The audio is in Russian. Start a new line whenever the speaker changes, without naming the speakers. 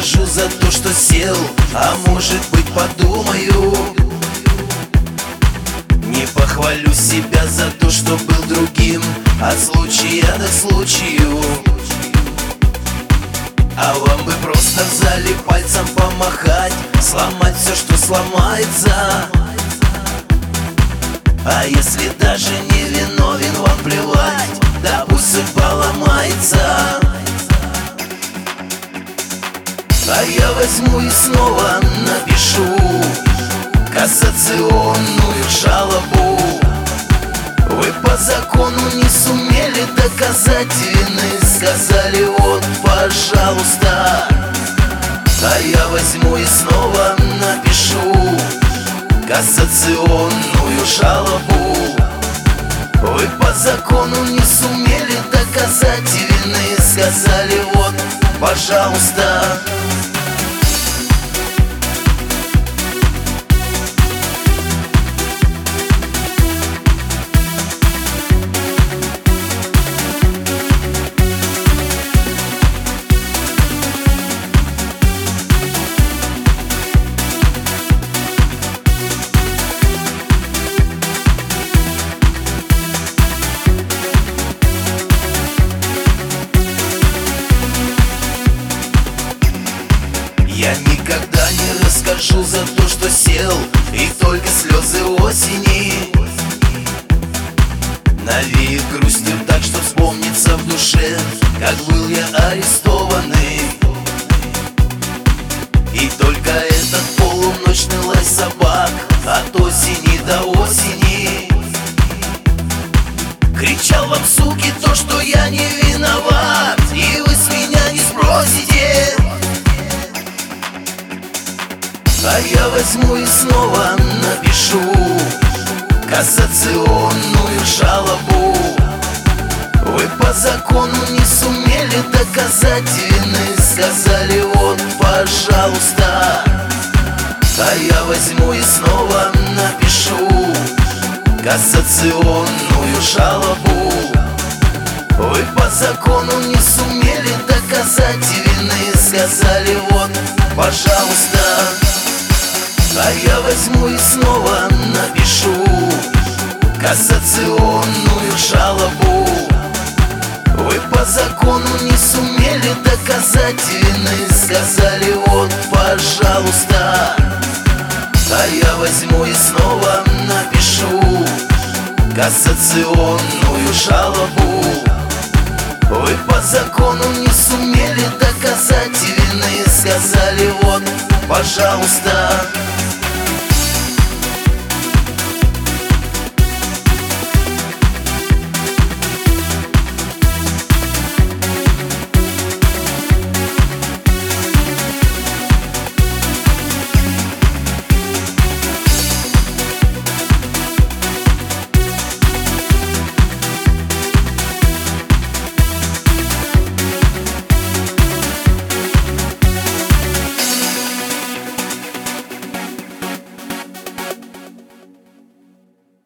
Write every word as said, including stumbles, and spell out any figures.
расскажу за то, что сел, а может быть подумаю. Не похвалю себя за то, что был другим, от случая до случаю. А вам бы просто в зале пальцем помахать, сломать все, что сломается. А если даже не виновен, вам плевать, да пусть судьба ломается. А я возьму и снова напишу кассационную жалобу. Вы по закону не сумели доказать вины, сказали вот, пожалуйста. А я возьму и снова напишу кассационную жалобу. Вы по закону не сумели доказать вины, сказали вот, пожалуйста. Я никогда не расскажу за то, что сел, и только слезы осени навеют грустью так, что вспомнится в душе, как был я арестованный. И только этот полуночный лай собак от осени до осени кричал вам, суки, то, что я не виноват, и вы с меня не спросите. А я возьму и снова напишу кассационную жалобу. Вы по закону не сумели доказать вины, сказали вот, пожалуйста. А я возьму и снова напишу кассационную жалобу. Вы по закону не сумели доказать вины, сказали вот, пожалуйста. А я возьму и снова напишу кассационную жалобу. Вы по закону не сумели доказать вины, сказали вот, пожалуйста. А я возьму и снова напишу кассационную жалобу. Вы по закону не сумели доказать вины, сказали вот, пожалуйста.